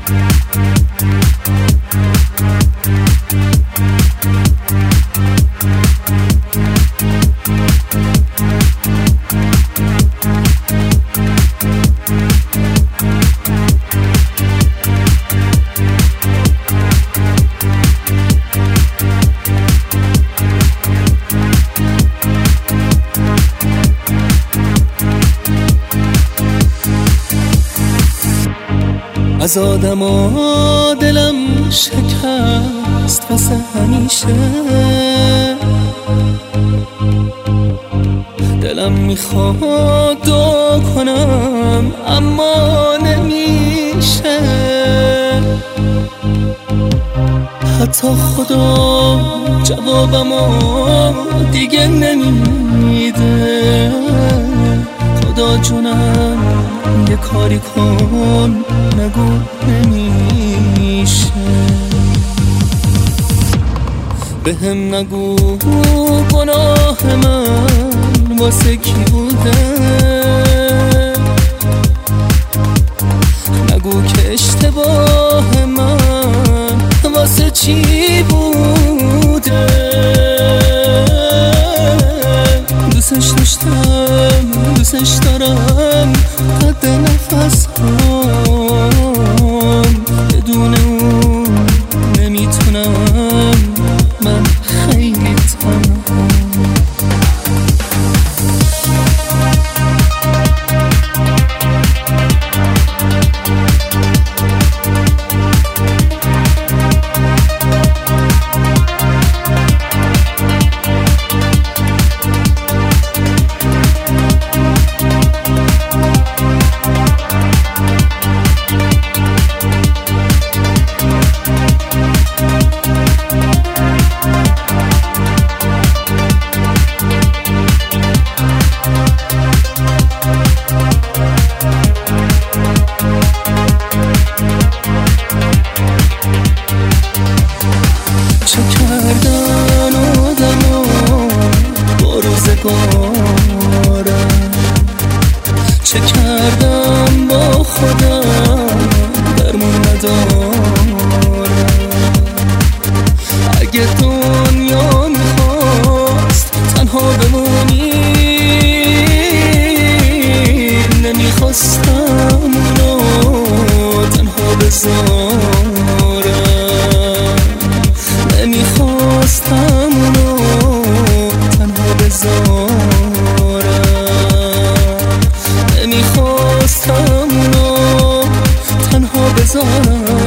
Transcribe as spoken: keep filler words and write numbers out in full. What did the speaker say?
از آدم و دلم شکست واسه همیشه، دلم میخواد دعا کنم اما نمیشه، حتی خدا جوابمو دیگه نمیده. خدا جونم یه کاری کن، نگو نمیشه، بهم نگو گناه من واسه کی بوده، نگو که اشتباه من واسه چی بوده. دوستش داشتم، دوستش دارم، قد نفس هم بدون اون نمیتونم، من خیلی تنهام. چه کردن آدم با روزگارم، چه کردم با خودم درمون ندارم. اگه دنیا میخواست تنها بمونی، نمیخواستم اونو تنها بذارم، نمیخواستم اونو تنها بذارم، نمیخواستم اونو تنها بذارم.